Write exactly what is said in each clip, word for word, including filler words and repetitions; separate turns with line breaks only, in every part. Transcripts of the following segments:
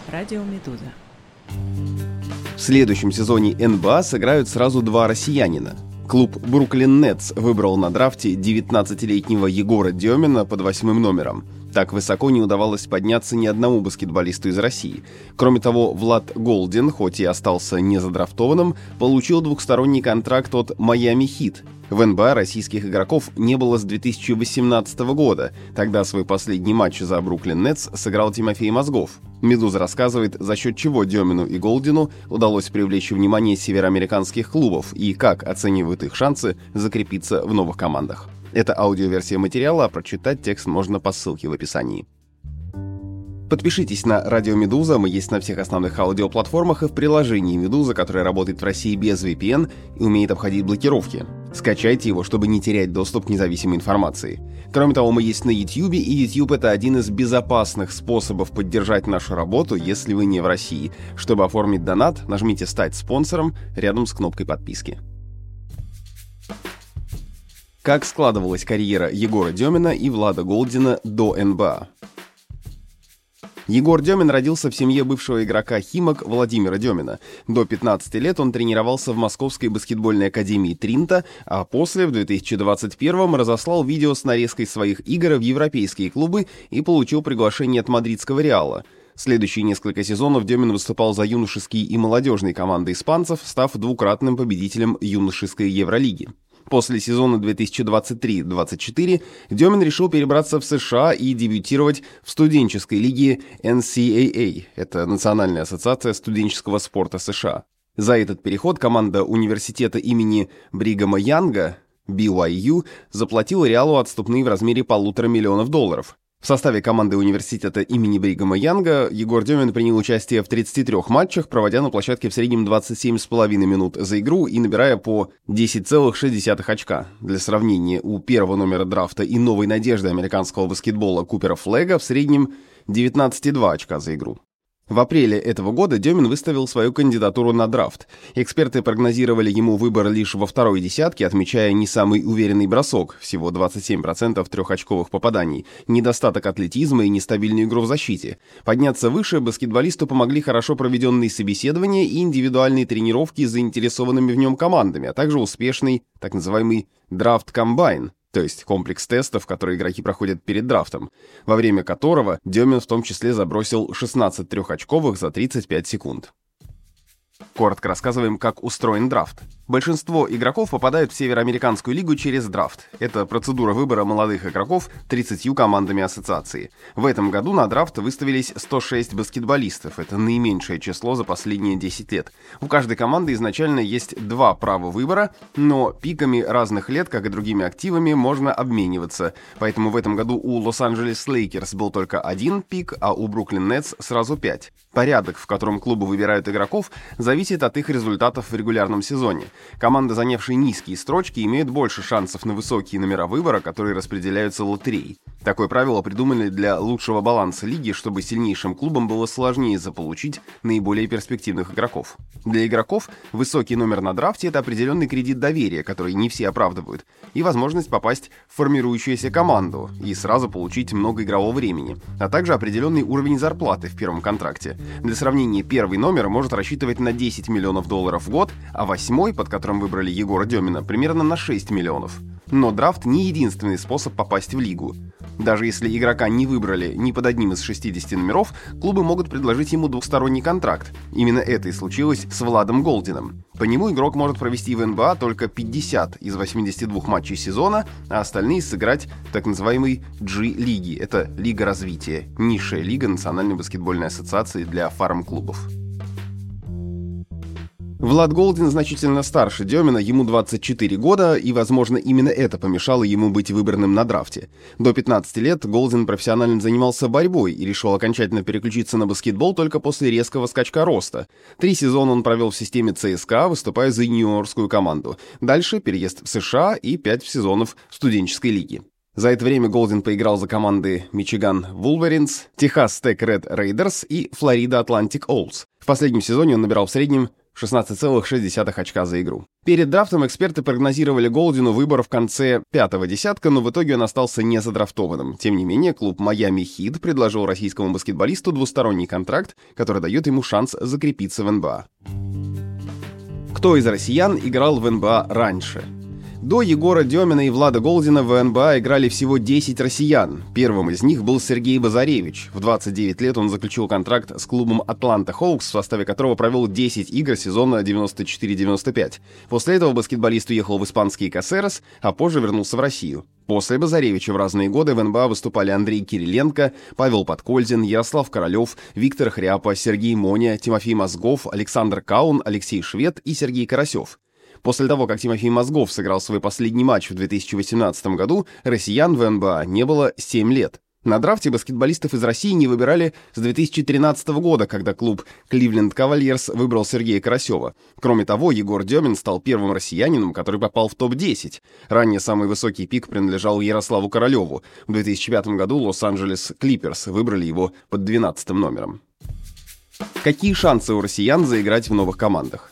Радио Медуза.
В следующем сезоне эн бэ а сыграют сразу два россиянина. Клуб «Бруклин Нетс» выбрал на драфте девятнадцатилетнего Егора Демина под восьмым номером. Так высоко не удавалось подняться ни одному баскетболисту из России. Кроме того, Влад Голдин, хоть и остался не задрафтованным, получил двухсторонний контракт от «Майами Хит». В эн бэ а российских игроков не было с две тысячи восемнадцатого года. Тогда свой последний матч за «Бруклин Нетс» сыграл Тимофей Мозгов. «Медуза» рассказывает, за счет чего Демину и Голдину удалось привлечь внимание североамериканских клубов и как оценивают их шансы закрепиться в новых командах. Это аудиоверсия материала, а прочитать текст можно по ссылке в описании. Подпишитесь на Радио Медуза, мы есть на всех основных аудиоплатформах и в приложении Медуза, которое работает в России без ви пи эн и умеет обходить блокировки. Скачайте его, чтобы не терять доступ к независимой информации. Кроме того, мы есть на YouTube, и YouTube — это один из безопасных способов поддержать нашу работу, если вы не в России. Чтобы оформить донат, нажмите «Стать спонсором» рядом с кнопкой подписки. Как складывалась карьера Егора Демина и Влада Голдина до эн бэ а? Егор Демин родился в семье бывшего игрока «Химок» Владимира Демина. До пятнадцати лет он тренировался в Московской баскетбольной академии Тринта, а после, в две тысячи двадцать первом, разослал видео с нарезкой своих игр в европейские клубы и получил приглашение от мадридского «Реала». Следующие несколько сезонов Демин выступал за юношеские и молодежные команды испанцев, став двукратным победителем юношеской Евролиги. После сезона две тысячи двадцать три — двадцать четыре Демин решил перебраться в США и дебютировать в студенческой лиге эн си эй эй, это Национальная ассоциация студенческого спорта США. За этот переход команда университета имени Бригама Янга, би уай ю, заплатила Реалу отступные в размере полутора миллионов долларов. В составе команды университета имени Бригама Янга Егор Демин принял участие в тридцати трёх матчах, проводя на площадке в среднем двадцать семь с половиной минут за игру и набирая по десять целых шесть десятых очка. Для сравнения, у первого номера драфта и новой надежды американского баскетбола Купера Флега в среднем девятнадцать целых два очка за игру. В апреле этого года Демин выставил свою кандидатуру на драфт. Эксперты прогнозировали ему выбор лишь во второй десятке, отмечая не самый уверенный бросок, всего двадцать семь процентов трехочковых попаданий, недостаток атлетизма и нестабильную игру в защите. Подняться выше баскетболисту помогли хорошо проведенные собеседования и индивидуальные тренировки с заинтересованными в нем командами, а также успешный так называемый драфт-комбайн, то есть комплекс тестов, которые игроки проходят перед драфтом, во время которого Демин в том числе забросил шестнадцать трехочковых за тридцать пять секунд. Коротко рассказываем, как устроен драфт. Большинство игроков попадают в Североамериканскую лигу через драфт. Это процедура выбора молодых игроков тридцатью командами ассоциации. В этом году на драфт выставились сто шесть баскетболистов. Это наименьшее число за последние десять лет. У каждой команды изначально есть два права выбора, но пиками разных лет, как и другими активами, можно обмениваться. Поэтому в этом году у Лос-Анджелес Лейкерс был только один пик, а у Бруклин Нетс сразу пять. Порядок, в котором клубы выбирают игроков, зависит от их результатов в регулярном сезоне. Команды, занявшие низкие строчки, имеют больше шансов на высокие номера выбора, которые распределяются лотереей. Такое правило придумали для лучшего баланса лиги, чтобы сильнейшим клубам было сложнее заполучить наиболее перспективных игроков. Для игроков высокий номер на драфте — это определенный кредит доверия, который не все оправдывают, и возможность попасть в формирующуюся команду и сразу получить много игрового времени, а также определенный уровень зарплаты в первом контракте. Для сравнения, первый номер может рассчитывать на десять миллионов долларов в год, а восьмой, под которым выбрали Егора Демина, примерно на шесть миллионов. Но драфт не единственный способ попасть в лигу. Даже если игрока не выбрали ни под одним из шестидесяти номеров, клубы могут предложить ему двухсторонний контракт. Именно это и случилось с Владом Голдином. По нему игрок может провести в эн бэ а только пятьдесят из восьмидесяти двух матчей сезона, а остальные сыграть в так называемой джи-лиги. Это Лига развития, низшая лига Национальной баскетбольной ассоциации для фарм-клубов. Влад Голдин значительно старше Демина, ему двадцать четыре года, и, возможно, именно это помешало ему быть выбранным на драфте. До пятнадцати лет Голдин профессионально занимался борьбой и решил окончательно переключиться на баскетбол только после резкого скачка роста. Три сезона он провел в системе цэ эс ка а, выступая за юниорскую команду. Дальше переезд в США и пять сезонов студенческой лиги. За это время Голдин поиграл за команды Мичиган Вулверинс, Техас Тек Ред Рейдерс и Флорида Атлантик Олс. В последнем сезоне он набирал в среднем шестнадцать целых шесть десятых очка за игру. Перед драфтом эксперты прогнозировали Голдину выбор в конце пятого десятка, но в итоге он остался не задрафтованным. Тем не менее, клуб Miami Heat предложил российскому баскетболисту двусторонний контракт, который дает ему шанс закрепиться в эн бэ а. Кто из россиян играл в эн бэ а раньше? До Егора Демина и Влада Голдина в эн бэ а играли всего десять россиян. Первым из них был Сергей Базаревич. В двадцать девять лет он заключил контракт с клубом Atlanta Hawks, в составе которого провел десять игр сезона девяносто четыре девяносто пять. После этого баскетболист уехал в испанский Касерос, а позже вернулся в Россию. После Базаревича в разные годы в эн бэ а выступали Андрей Кириленко, Павел Подкользин, Ярослав Королев, Виктор Хряпа, Сергей Моня, Тимофей Мозгов, Александр Каун, Алексей Швед и Сергей Карасев. После того, как Тимофей Мозгов сыграл свой последний матч в две тысячи восемнадцатом году, россиян в эн бэ а не было семь лет. На драфте баскетболистов из России не выбирали с две тысячи тринадцатого года, когда клуб Cleveland Cavaliers выбрал Сергея Карасева. Кроме того, Егор Демин стал первым россиянином, который попал в топ десять. Ранее самый высокий пик принадлежал Ярославу Королеву. В две тысячи пятом году Лос-Анджелес Клиперс выбрали его под двенадцатым номером. Какие шансы у россиян заиграть в новых командах?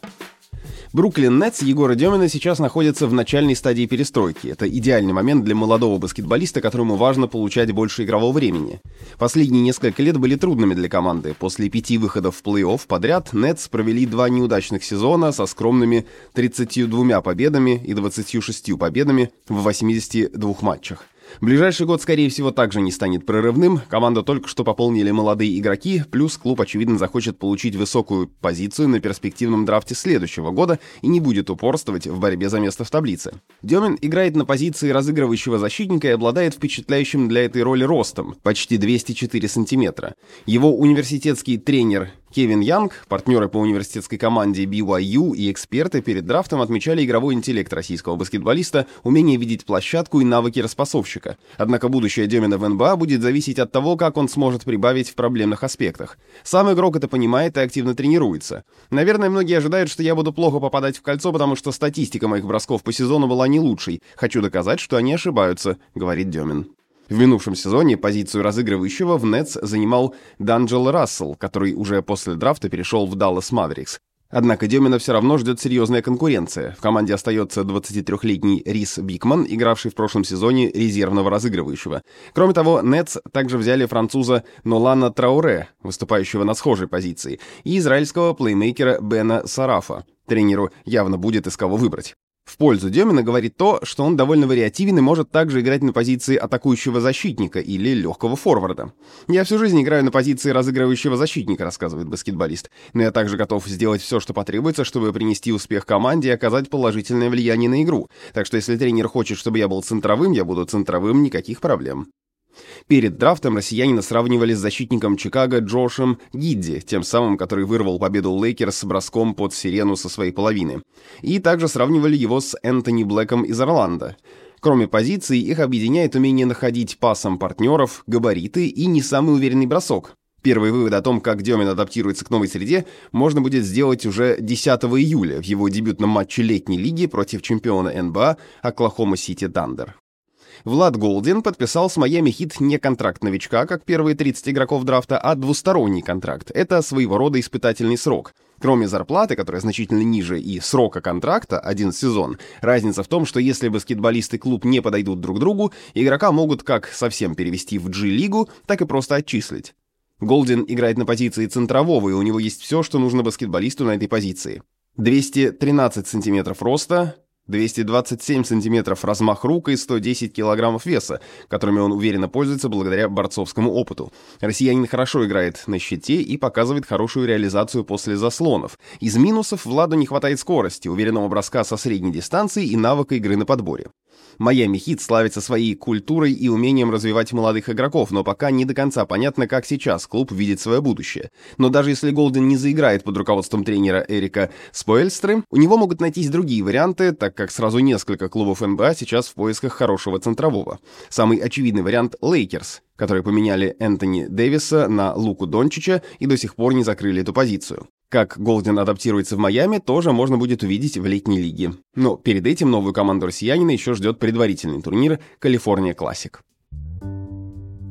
Бруклин Нетс Егора Демина сейчас находится в начальной стадии перестройки. Это идеальный момент для молодого баскетболиста, которому важно получать больше игрового времени. Последние несколько лет были трудными для команды. После пяти выходов в плей-офф подряд Нетс провели два неудачных сезона со скромными тридцатью двумя победами и двадцатью шестью победами в восьмидесяти двух матчах. Ближайший год, скорее всего, также не станет прорывным. Команду только что пополнили молодые игроки, плюс клуб, очевидно, захочет получить высокую позицию на перспективном драфте следующего года и не будет упорствовать в борьбе за место в таблице. Демин играет на позиции разыгрывающего защитника и обладает впечатляющим для этой роли ростом – почти двести четыре сантиметра. Его университетский тренер Кевин Янг, партнеры по университетской команде би уай ю и эксперты перед драфтом отмечали игровой интеллект российского баскетболиста, умение видеть площадку и навыки распасовщика. Однако будущее Демина в эн бэ а будет зависеть от того, как он сможет прибавить в проблемных аспектах. Сам игрок это понимает и активно тренируется. Наверное, многие ожидают, что я буду плохо попадать в кольцо, потому что статистика моих бросков по сезону была не лучшей. Хочу доказать, что они ошибаются, говорит Демин. В минувшем сезоне позицию разыгрывающего в Нетс занимал Данджел Рассел, который уже после драфта перешел в Dallas Mavericks. Однако Демина все равно ждет серьезная конкуренция. В команде остается двадцатитрёхлетний Рис Бикман, игравший в прошлом сезоне резервного разыгрывающего. Кроме того, Нетс также взяли француза Нолана Трауре, выступающего на схожей позиции, и израильского плеймейкера Бена Сарафа. Тренеру явно будет из кого выбрать. В пользу Демина говорит то, что он довольно вариативен и может также играть на позиции атакующего защитника или легкого форварда. «Я всю жизнь играю на позиции разыгрывающего защитника», — рассказывает баскетболист. «Но я также готов сделать все, что потребуется, чтобы принести успех команде и оказать положительное влияние на игру. Так что если тренер хочет, чтобы я был центровым, я буду центровым, никаких проблем». Перед драфтом россиянина сравнивали с защитником Чикаго Джошем Гидди, тем самым, который вырвал победу Лейкерс с броском под сирену со своей половины. И также сравнивали его с Энтони Блэком из Орландо. Кроме позиций, их объединяет умение находить пасом партнеров, габариты и не самый уверенный бросок. Первый вывод о том, как Демин адаптируется к новой среде, можно будет сделать уже десятого июля в его дебютном матче летней лиги против чемпиона эн бэ а Оклахома Сити Тандер. Влад Голдин подписал с Miami Heat не контракт новичка, как первые тридцать игроков драфта, а двусторонний контракт. Это своего рода испытательный срок. Кроме зарплаты, которая значительно ниже, и срока контракта, один сезон, разница в том, что если баскетболист и клуб не подойдут друг другу, игрока могут как совсем перевести в G-лигу, так и просто отчислить. Голдин играет на позиции центрового, и у него есть все, что нужно баскетболисту на этой позиции. двести тринадцать сантиметров роста, двести двадцать семь сантиметров размах рук и сто десять килограммов веса, которыми он уверенно пользуется благодаря борцовскому опыту. Россиянин хорошо играет на щите и показывает хорошую реализацию после заслонов. Из минусов Владу не хватает скорости, уверенного броска со средней дистанции и навыка игры на подборе. Miami Heat славится своей культурой и умением развивать молодых игроков, но пока не до конца понятно, как сейчас клуб видит свое будущее. Но даже если Голдин не заиграет под руководством тренера Эрика Споэльстры, у него могут найтись другие варианты, так как сразу несколько клубов эн бэ а сейчас в поисках хорошего центрового. Самый очевидный вариант — Лейкерс, которые поменяли Энтони Дэвиса на Луку Дончича и до сих пор не закрыли эту позицию. Как Голдин адаптируется в Майами, тоже можно будет увидеть в летней лиге. Но перед этим новую команду россиянина еще ждет предварительный турнир «Калифорния Классик».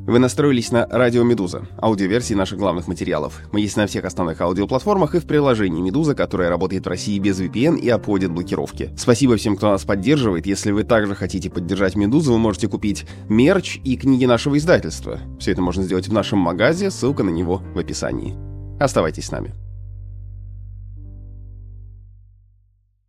Вы настроились на радио «Медуза», аудиоверсии наших главных материалов. Мы есть на всех основных аудиоплатформах и в приложении «Медуза», которое работает в России без ви пи эн и обходит блокировки. Спасибо всем, кто нас поддерживает. Если вы также хотите поддержать «Медузу», вы можете купить мерч и книги нашего издательства. Все это можно сделать в нашем магазе, ссылка на него в описании. Оставайтесь с нами.